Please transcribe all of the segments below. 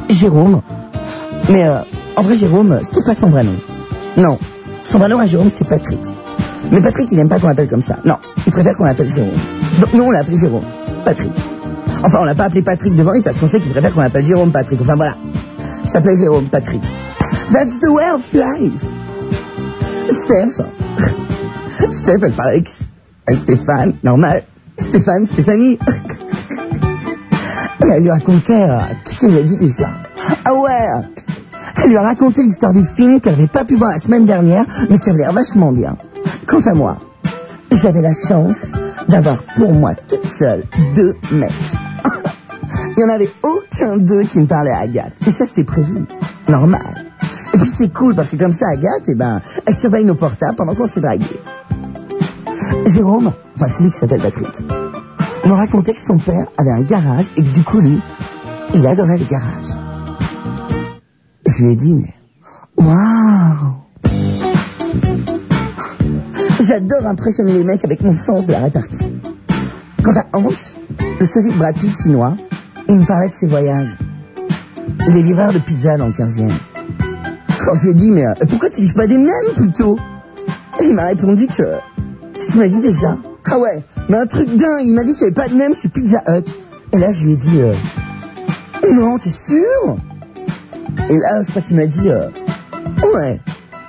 Jérôme. Mais en vrai, Jérôme, c'était pas son vrai nom. Non, son vrai nom à Jérôme, c'était Patrick. Mais Patrick, il aime pas qu'on l'appelle comme ça. Non, il préfère qu'on l'appelle Jérôme. Donc nous, on l'a appelé Jérôme. Patrick. Enfin, on l'a pas appelé Patrick devant lui parce qu'on sait qu'il préfère qu'on l'appelle Jérôme Patrick. Enfin, voilà. Il s'appelait Jérôme Patrick. That's the way of life. Steph, elle parlait avec Stéphane, normal. Stéphanie. Et elle lui racontait, qu'est-ce qu'elle lui a dit déjà? Ah ouais, elle lui a raconté l'histoire du film qu'elle n'avait pas pu voir la semaine dernière, mais qui avait l'air vachement bien. Quant à moi, j'avais la chance d'avoir pour moi toute seule 2 mecs. Il n'y en avait aucun d'eux qui me parlait à Agathe. Et ça, c'était prévu. Normal. Et puis c'est cool parce que comme ça, Agathe, elle surveille nos portables pendant qu'on s'est dragués. Jérôme, enfin celui qui s'appelle Patrick, m'a raconté que son père avait un garage et que du coup, lui, il adorait les garages. Je lui ai dit, mais waouh! J'adore impressionner les mecs avec mon sens de la répartie. Quant à Hans, le sosie de Brad Pitt chinois, il me parlait de ses voyages. Il est livreur de pizza dans le 15e. Quand je lui ai dit, mais pourquoi tu livres pas des nems plutôt? Et il m'a répondu que... Qu'est-ce qu'il m'a dit déjà? Ah ouais, mais un truc dingue, il m'a dit qu'il n'y avait pas de nems chez Pizza Hut. Et là, je lui ai dit, non, t'es sûr? Et là, je crois qu'il m'a dit, ouais.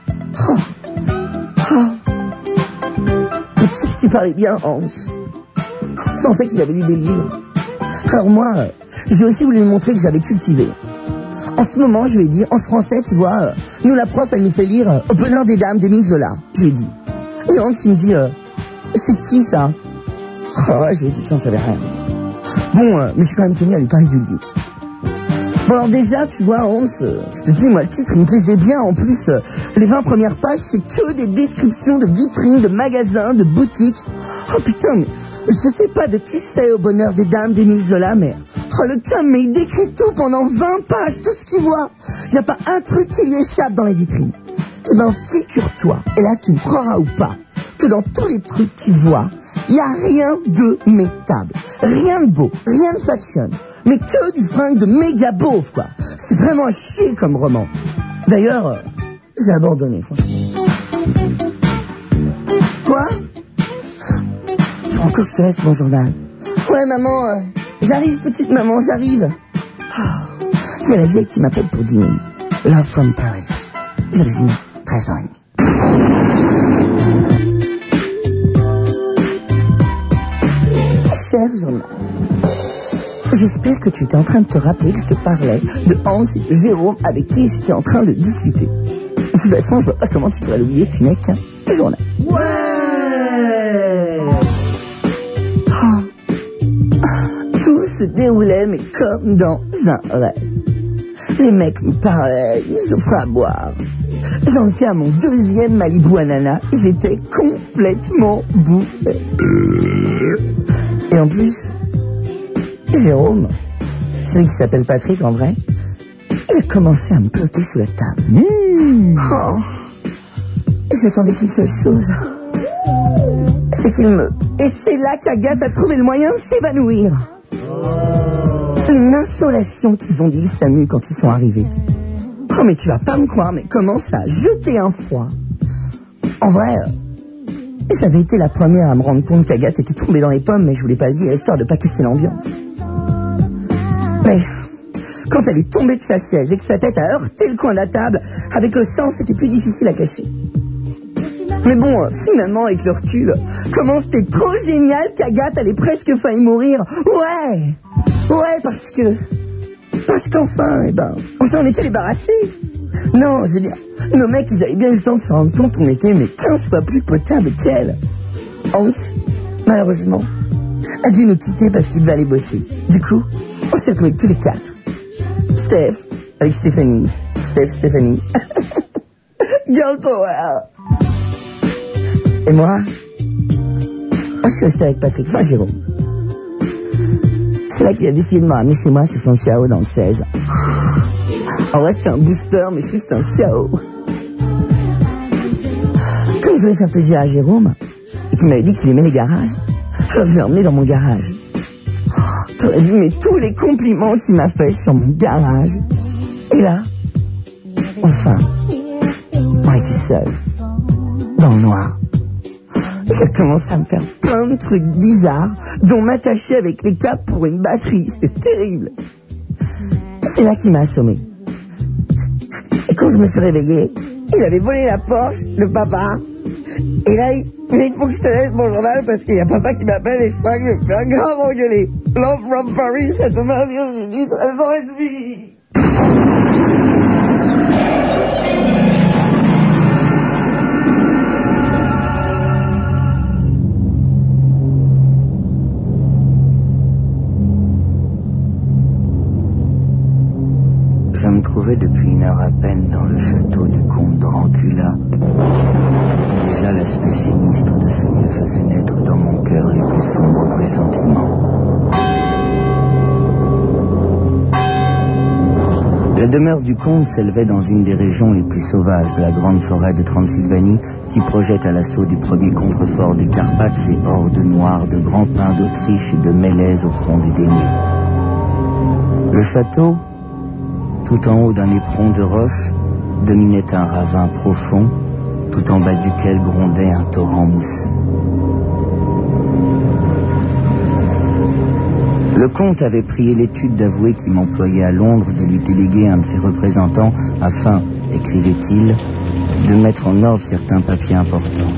Mais qu'est-ce qu'il parlait bien, Hans? Je sentais qu'il avait lu des livres. Alors moi, j'ai aussi voulu lui montrer que j'avais cultivé. En ce moment, je lui ai dit, en français, tu vois, nous, la prof, elle nous fait lire Au bonheur des dames d'Émile Zola. Je lui ai dit. Et Hans, il me dit, c'est qui, ça? Oh, ouais, je lui ai dit que ça, on savait rien. Bon, mais j'ai quand même tenu à lui parler du livre. Bon, alors déjà, tu vois, Hans, je te dis, moi, le titre, il me plaisait bien. En plus, les 20 premières pages, c'est que des descriptions de vitrines, de magasins, de boutiques. Oh, putain, mais je sais pas de qui c'est Au bonheur des dames d'Émile Zola, mais... Oh, le tome, mais il décrit tout pendant 20 pages, tout ce qu'il voit. Il n'y a pas un truc qui lui échappe dans les vitrines. Eh ben, figure-toi, et là, tu me croiras ou pas, que dans tous les trucs qu'il voit, il n'y a rien de métable. Rien de beau, rien de fashion. Mais que du fringue de méga beauf, quoi. C'est vraiment à chier comme roman. D'ailleurs, j'ai abandonné, franchement. Quoi? Faut encore que je te laisse mon journal. Ouais, maman, j'arrive, petite maman, j'arrive. Oh, il y a la vieille qui m'appelle pour dîner. Love from Paris. Virginie, 13 ans et demi. Cher journal, j'espère que tu étais en train de te rappeler que je te parlais de Hans et Jérôme avec qui j'étais en train de discuter. De toute façon, je vois pas comment tu pourrais l'oublier, tu n'es qu'un journal. Ouais! Tout se déroulait, mais comme dans un rêve. Les mecs me parlaient, ils me offraient à boire. J'en étais à mon 2e Malibu Ananas, j'étais complètement bourré. Et en plus, Jérôme, celui qui s'appelle Patrick en vrai, il a commencé à me peloter sous la table. Oh, j'attendais qu'une seule chose. C'est qu'il me... Et c'est là qu'Agathe a trouvé le moyen de s'évanouir. Une insolation qu'ils ont dit le SAMU quand ils sont arrivés. Oh mais tu vas pas me croire, mais comment ça a jeté un froid. En vrai, j'avais été la première à me rendre compte qu'Agathe était tombée dans les pommes, mais je voulais pas le dire, histoire de pas casser l'ambiance. Mais quand elle est tombée de sa chaise et que sa tête a heurté le coin de la table, avec le sang, c'était plus difficile à cacher. Mais bon, finalement, avec le recul, comment c'était trop génial qu'Agathe, elle ait presque failli mourir. Ouais, parce qu'enfin, on s'en était débarrassé. Non, je veux dire, nos mecs, ils avaient bien eu le temps de se rendre compte qu'on était, mais 15 fois plus potable qu'elle. Hans, malheureusement, a dû nous quitter parce qu'il devait aller bosser. Du coup, on s'est retrouvés tous les 4. Steph, avec Stéphanie. Stéphanie. Girl power. Et moi, je suis resté avec Patrick, enfin Jérôme. C'est là qu'il a décidé de me ramener chez moi sur son Xiao dans le 16. En vrai, c'était un booster, mais je crois que c'était un Xiao. Comme je voulais faire plaisir à Jérôme, et qu'il m'avait dit qu'il aimait les garages, alors je l'ai emmené dans mon garage. T'aurais vu, mais tous les compliments qu'il m'a fait sur mon garage. Et là, enfin, on était seuls, dans le noir. Ça commence à me faire plein de trucs bizarres, dont m'attacher avec les câbles pour une batterie. C'était terrible. C'est là qu'il m'a assommé. Et quand je me suis réveillé, il avait volé la Porsche de papa. Et là, il faut que je te laisse mon journal parce qu'il y a papa qui m'appelle et je crois que je vais me faire grave engueuler. Love from Paris, ça te m'a dit 13h30. Je me trouvais depuis une heure à peine dans le château du comte Dracula. Et déjà l'aspect sinistre de ce lieu faisait naître dans mon cœur les plus sombres pressentiments. La demeure du comte s'élevait dans une des régions les plus sauvages de la grande forêt de Transylvanie qui projette à l'assaut du premier contrefort des Carpates ses hordes noires de grands pins d'Autriche et de mélèzes au front des daigneux. Le château, tout en haut d'un éperon de roche, dominait un ravin profond, tout en bas duquel grondait un torrent mousseux. Le comte avait prié l'étude d'avoué qui m'employait à Londres de lui déléguer un de ses représentants afin, écrivait-il, de mettre en ordre certains papiers importants.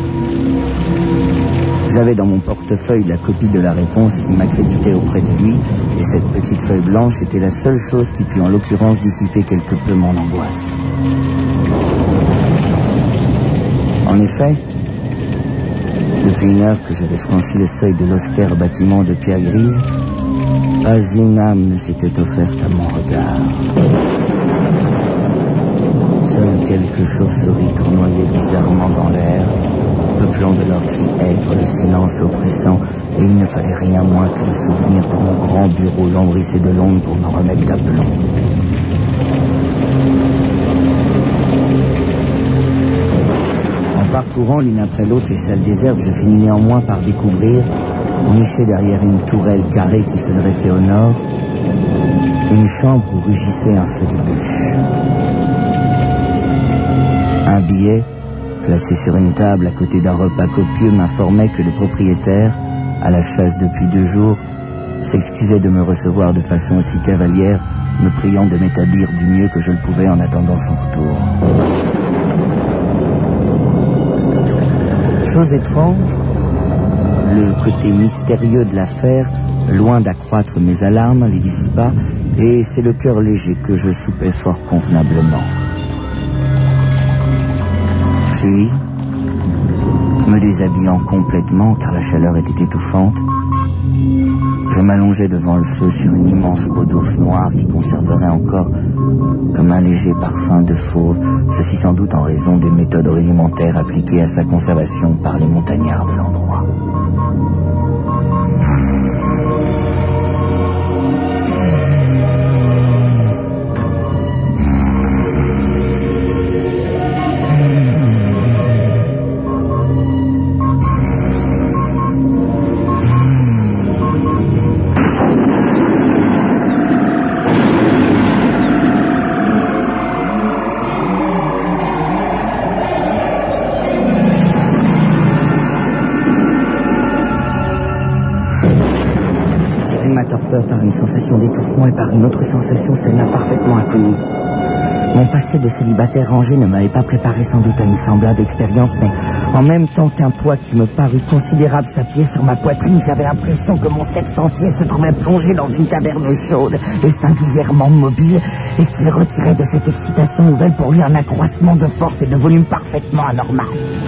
J'avais dans mon portefeuille la copie de la réponse qui m'accréditait auprès de lui, et cette petite feuille blanche était la seule chose qui put en l'occurrence dissiper quelque peu mon angoisse. En effet, depuis une heure que j'avais franchi le seuil de l'austère bâtiment de pierre grise, pas une âme ne s'était offerte à mon regard. Seules quelques chauves-souris tournoyaient bizarrement dans l'air, peuplant de leurs cris aigres le silence oppressant, et il ne fallait rien moins que le souvenir de mon grand bureau lambrissé de Londres pour me remettre d'aplomb. En parcourant l'une après l'autre les salles désertes, je finis néanmoins par découvrir, nichée derrière une tourelle carrée qui se dressait au nord, une chambre où rugissait un feu de bûche. Un billet, placé sur une table à côté d'un repas copieux, m'informait que le propriétaire, à la chasse depuis 2 jours, s'excusait de me recevoir de façon aussi cavalière, me priant de m'établir du mieux que je le pouvais en attendant son retour. Chose étrange, le côté mystérieux de l'affaire, loin d'accroître mes alarmes, les dissipa, et c'est le cœur léger que je soupais fort convenablement. Puis, me déshabillant complètement car la chaleur était étouffante, je m'allongeais devant le feu sur une immense peau d'ours noir qui conserverait encore comme un léger parfum de fauve, ceci sans doute en raison des méthodes rudimentaires appliquées à sa conservation par les montagnards de l'endroit. Par une sensation d'étouffement et par une autre sensation, celle-là parfaitement inconnue. Mon passé de célibataire rangé ne m'avait pas préparé sans doute à une semblable expérience, mais en même temps qu'un poids qui me parut considérable s'appuyait sur ma poitrine, j'avais l'impression que mon sexe entier se trouvait plongé dans une taverne chaude et singulièrement mobile, et qu'il retirait de cette excitation nouvelle pour lui un accroissement de force et de volume parfaitement anormal.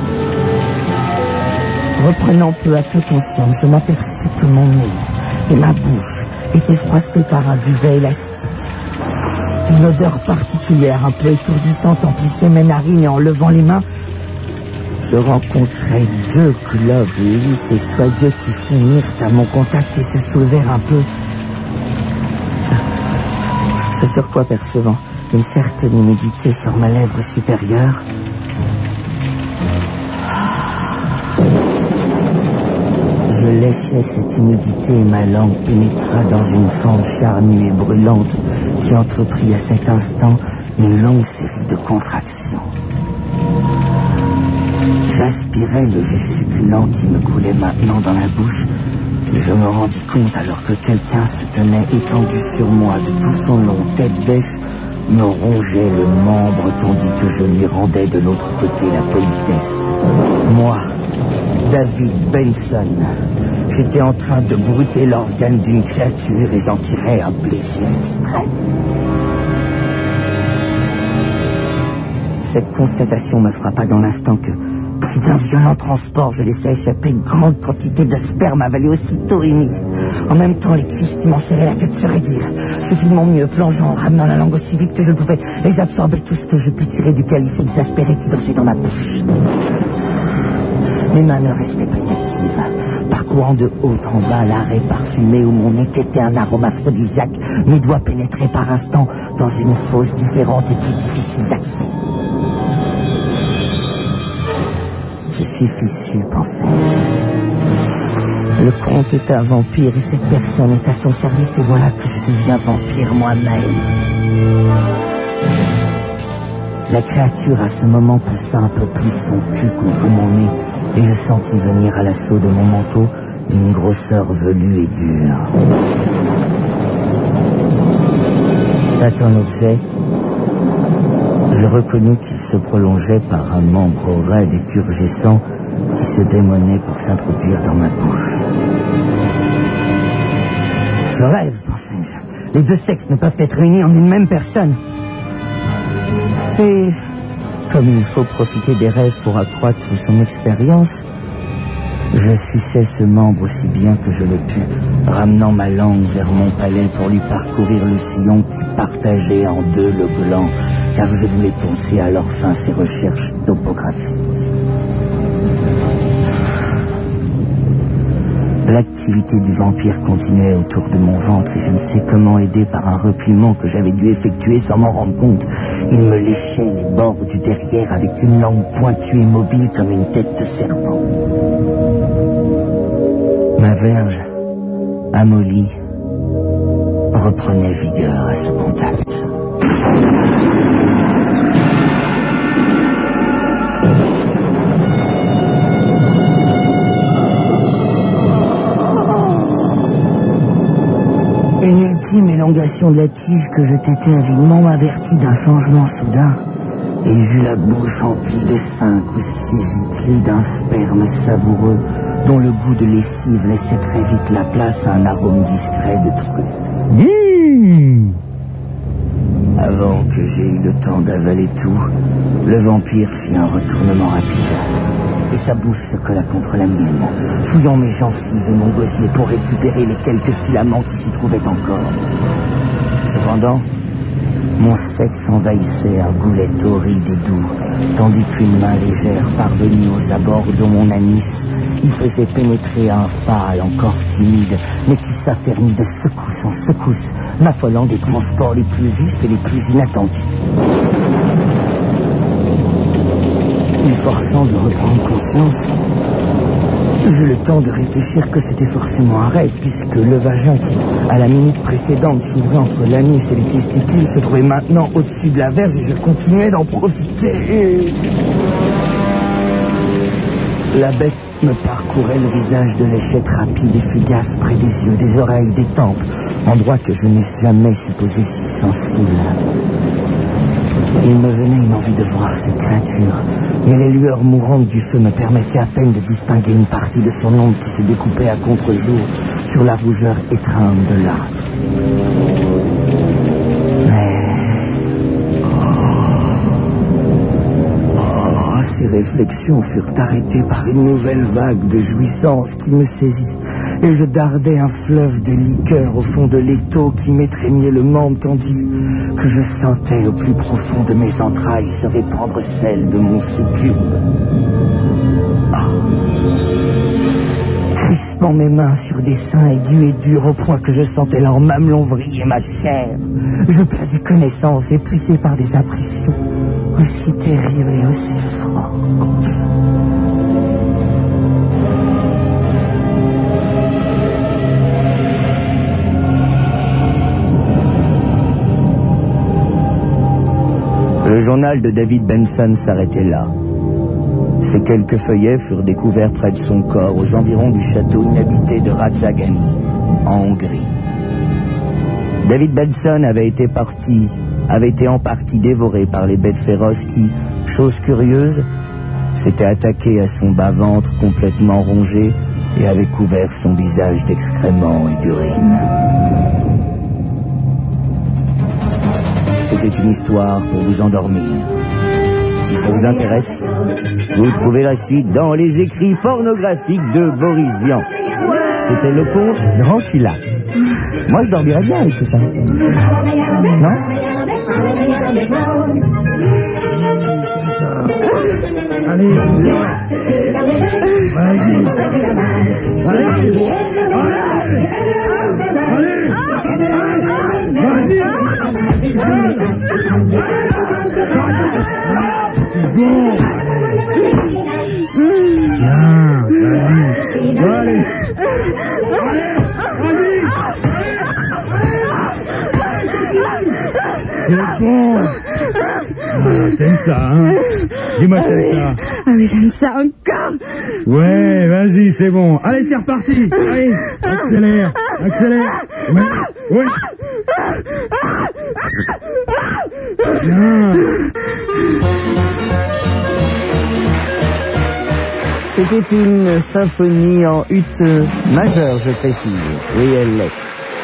Reprenant peu à peu conscience, je m'aperçus que mon nez et ma bouche était froissée par un duvet élastique. Une odeur particulière, un peu étourdissante, emplissait mes narines, et en levant les mains, je rencontrais 2 globes lisses et soyeux qui frémirent à mon contact et se soulevèrent un peu. Ce sur quoi, percevant une certaine humidité sur ma lèvre supérieure, je léchais cette humidité et ma langue pénétra dans une fente charnue et brûlante qui entreprit à cet instant une longue série de contractions. J'aspirais le jus succulent qui me coulait maintenant dans la bouche et je me rendis compte alors que quelqu'un se tenait étendu sur moi de tout son long, tête bêche, me rongeait le membre tandis que je lui rendais de l'autre côté la politesse. Moi, David Benson, j'étais en train de brouter l'organe d'une créature et j'en tirais un plaisir extrême. Cette constatation me frappa dans l'instant que, pris d'un violent transport, je laissais échapper une grande quantité de sperme avalé aussitôt émis. En même temps, les cuisses qui m'en serraient la tête se raidirent. Je fis de mon mieux, plongeant, ramenant la langue aussi vite que je pouvais, et j'absorbais tout ce que je pus tirer du calice exaspéré qui dansait dans ma bouche. Mes mains ne restaient pas inactives. Parcourant de haut en bas l'arrêt parfumé où mon nez était un arôme aphrodisiaque, mes doigts pénétraient par instants dans une fosse différente et plus difficile d'accès. Je suis fichu, pensais-je. Le comte est un vampire et cette personne est à son service et voilà que je deviens vampire moi-même. La créature à ce moment poussa un peu plus son cul contre mon nez et je sentis venir à l'assaut de mon manteau une grosseur velue et dure. Tâtant l'objet, je reconnus qu'il se prolongeait par un membre raide et turgescent qui se démonait pour s'introduire dans ma bouche. Je rêve, pensais-je. Les deux sexes ne peuvent être réunis en une même personne. Et comme il faut profiter des rêves pour accroître son expérience, je suçais ce membre aussi bien que je le pus, ramenant ma langue vers mon palais pour lui parcourir le sillon qui partageait en deux le gland, car je voulais pousser à leur fin ces recherches topographiques. L'activité du vampire continuait autour de mon ventre et je ne sais comment, aidé par un repliement que j'avais dû effectuer sans m'en rendre compte, il me léchait les bords du derrière avec une langue pointue et mobile comme une tête de serpent. Ma verge, amollie, reprenait vigueur à ce contact. Une ultime élongation de la tige que je tâtais avidement m'avertit d'un changement soudain et j'eus la bouche emplie de 5 ou 6 giclées d'un sperme savoureux dont le goût de lessive laissait très vite la place à un arôme discret de truffe. Avant que j'aie eu le temps d'avaler tout, le vampire fit un retournement rapide et sa bouche se colla contre la mienne, fouillant mes gencives et mon gosier pour récupérer les quelques filaments qui s'y trouvaient encore. Cependant, mon sexe envahissait un goulet torride et doux, tandis qu'une main légère parvenue aux abords de mon anus y faisait pénétrer un pâle encore timide, mais qui s'affermit de secousse en secousse, m'affolant des transports les plus vifs et les plus inattendus. M'efforçant de reprendre conscience, j'eus le temps de réfléchir que c'était forcément un rêve, puisque le vagin qui, à la minute précédente, s'ouvrait entre l'anus et les testicules, se trouvait maintenant au-dessus de la verge et je continuais d'en profiter. La bête me parcourait le visage de l'échette rapide et fugace près des yeux, des oreilles, des tempes, endroit que je n'eusse jamais supposé si sensible. Il me venait une envie de voir cette créature, mais les lueurs mourantes du feu me permettaient à peine de distinguer une partie de son ombre qui se découpait à contre-jour sur la rougeur étreinte de l'âtre. Mais... ces réflexions furent arrêtées par une nouvelle vague de jouissance qui me saisit, et je dardais un fleuve de liqueur au fond de l'étau qui m'étreignait le membre, tandis que je sentais au plus profond de mes entrailles se répandre celle de mon succube. Crispant mes mains sur des seins aigus et durs au point que je sentais leur mamelon vriller ma chair, je perdis connaissance, épuisé par des impressions aussi terribles et aussi fortes. Le journal de David Benson s'arrêtait là. Ces quelques feuillets furent découverts près de son corps, aux environs du château inhabité de Radzagani, en Hongrie. David Benson avait été en partie dévoré par les bêtes féroces qui, chose curieuse, s'étaient attaquées à son bas-ventre complètement rongé et avaient couvert son visage d'excréments et d'urine. C'était une histoire pour vous endormir. Si ça vous intéresse, vous trouvez la suite dans les écrits pornographiques de Boris Vian. C'était le conte Dracula. Moi, je dormirais bien avec tout ça. Non ? Allez, t'aimes ça, hein? Dis-moi que t'aimes ça. Ah oui, j'aime ça encore. Ouais, vas-y, c'est bon. Allez, c'est reparti. Allez, accélère. Ouais. Bien. C'était une symphonie en ut majeur, je précise. Oui, elle l'est.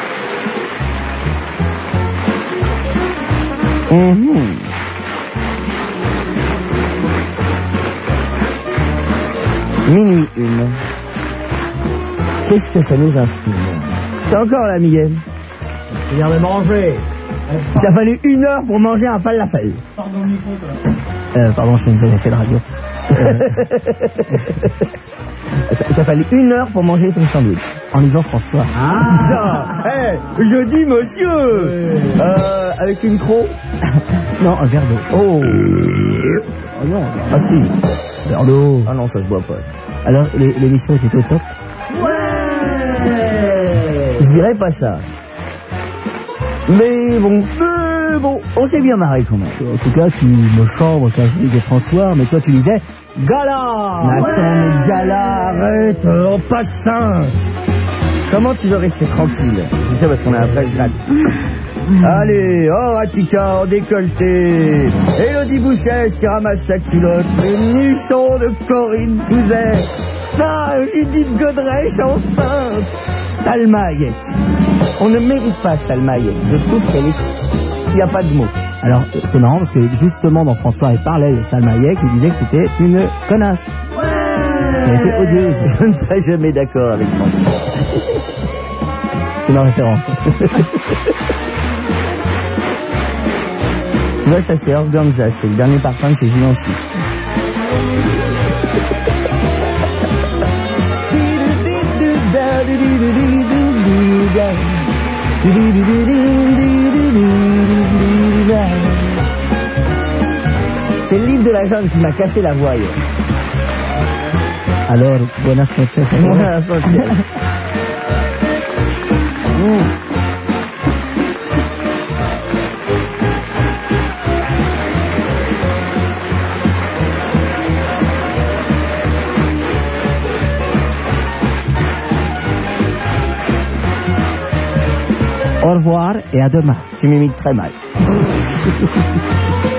Minuit 1. Qu'est-ce que ça nous inspire? T'es encore là, Miguel? Je viens de manger. Il t'a fallu 1 heure pour manger un falafel. Pardon, le micro, toi. Pardon, je n'ai jamais fait de radio. Il t'a fallu 1 heure pour manger ton sandwich. En lisant François. Je dis monsieur. Avec une croc. Non, un verre d'eau. Oh non. Ah si. Verre d'eau. Ah non, ça se boit pas. Alors, l'émission était au top? Ouais. Je dirais pas ça. Mais bon, on s'est bien marré quand même. En tout cas, tu me chambres quand je lisais François, mais toi tu lisais Gala. Mais attends, mais Gala, arrête, en passant. Comment tu veux rester tranquille? Je dis ça parce qu'on a la place grade. Allez, Horatica en décolleté, Élodie Bouchès qui ramasse sa culotte, les nichons de Corinne Touzet, Judith Godrèche enceinte, Salma Hayek. On ne mérite pas Salma Hayek. Je trouve qu'il n'y a pas de mots. Alors, c'est marrant parce que justement dans François, il parlait de Salma Hayek, il disait que c'était une connasse. Elle était odieuse. Je ne serai jamais d'accord avec François. C'est ma référence. Tu vois, ça c'est Organza, c'est le dernier parfum de chez Givenchy. C'est le livre de la jungle qui m'a cassé la voix hier. Alors, buenas noches. Buenas noches. Au revoir et à demain. Tu m'imites très mal.